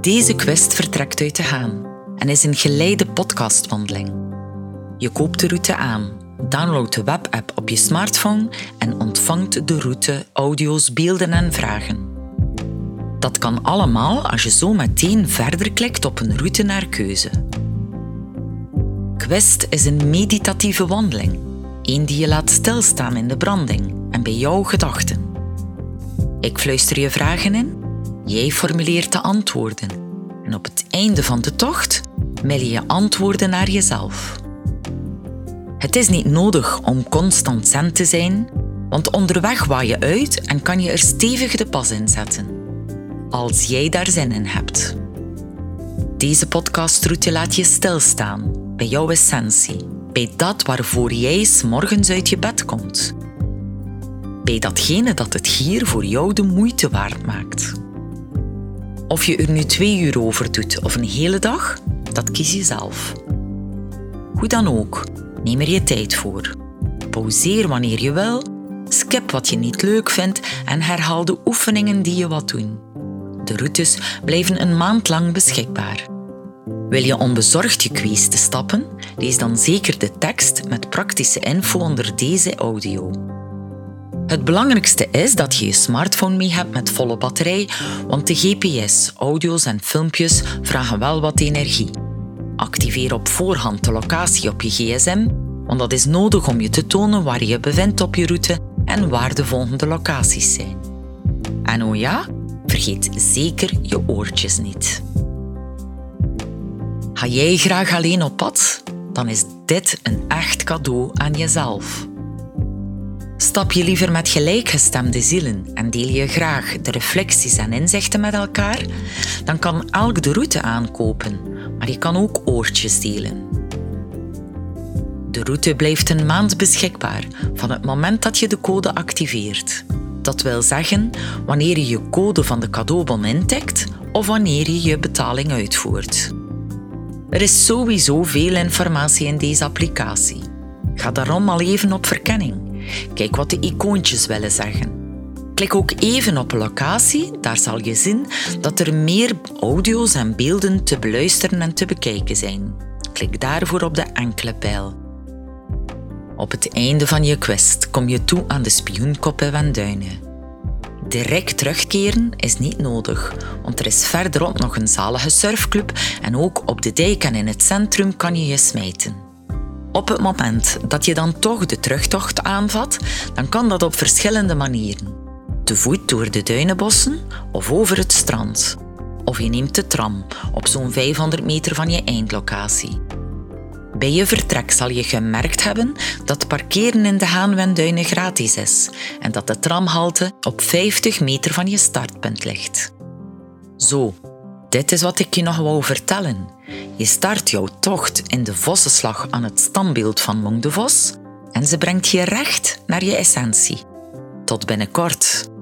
Deze quest vertrekt uit de Haan en is een geleide podcastwandeling. Je koopt de route aan, downloadt de webapp op je smartphone en ontvangt de route, audio's, beelden en vragen. Dat kan allemaal als je zo meteen verder klikt op een route naar keuze. Quest is een meditatieve wandeling, een die je laat stilstaan in de branding en bij jouw gedachten. Ik fluister je vragen in, jij formuleert de antwoorden en op het einde van de tocht mail je antwoorden naar jezelf. Het is niet nodig om constant zen te zijn, want onderweg waai je uit en kan je er stevig de pas in zetten. Als jij daar zin in hebt. Deze podcastroute laat je stilstaan bij jouw essentie, bij dat waarvoor jij 's morgens uit je bed komt. Bij datgene dat het hier voor jou de moeite waard maakt. Of je er nu 2 uur over doet of een hele dag, dat kies je zelf. Hoe dan ook, neem er je tijd voor. Pauzeer wanneer je wil, skip wat je niet leuk vindt en herhaal de oefeningen die je wat doen. De routes blijven een maand lang beschikbaar. Wil je onbezorgd je kweeste stappen? Lees dan zeker de tekst met praktische info onder deze audio. Het belangrijkste is dat je je smartphone mee hebt met volle batterij, want de GPS, audio's en filmpjes vragen wel wat energie. Activeer op voorhand de locatie op je gsm, want dat is nodig om je te tonen waar je je bevindt op je route en waar de volgende locaties zijn. En oh ja, vergeet zeker je oortjes niet. Ga jij graag alleen op pad? Dan is dit een echt cadeau aan jezelf. Stap je liever met gelijkgestemde zielen en deel je graag de reflecties en inzichten met elkaar? Dan kan elk de route aankopen, maar je kan ook oortjes delen. De route blijft een maand beschikbaar van het moment dat je de code activeert. Dat wil zeggen wanneer je je code van de cadeaubon intikt of wanneer je je betaling uitvoert. Er is sowieso veel informatie in deze applicatie. Ga daarom al even op verkenning. Kijk wat de icoontjes willen zeggen. Klik ook even op locatie, daar zal je zien dat er meer audio's en beelden te beluisteren en te bekijken zijn. Klik daarvoor op de enkele pijl. Op het einde van je quest kom je toe aan de Spioenkop in Wenduinen. Direct terugkeren is niet nodig, want er is verderop nog een zalige surfclub en ook op de dijk en in het centrum kan je je smijten. Op het moment dat je dan toch de terugtocht aanvat, dan kan dat op verschillende manieren. Te voet door de duinenbossen of over het strand. Of je neemt de tram op zo'n 500 meter van je eindlocatie. Bij je vertrek zal je gemerkt hebben dat parkeren in de Haan-Wenduinen gratis is en dat de tramhalte op 50 meter van je startpunt ligt. Zo, dit is wat ik je nog wou vertellen. Je start jouw tocht in de Vossenslag aan het standbeeld van Mong de Vos en ze brengt je recht naar je essentie. Tot binnenkort.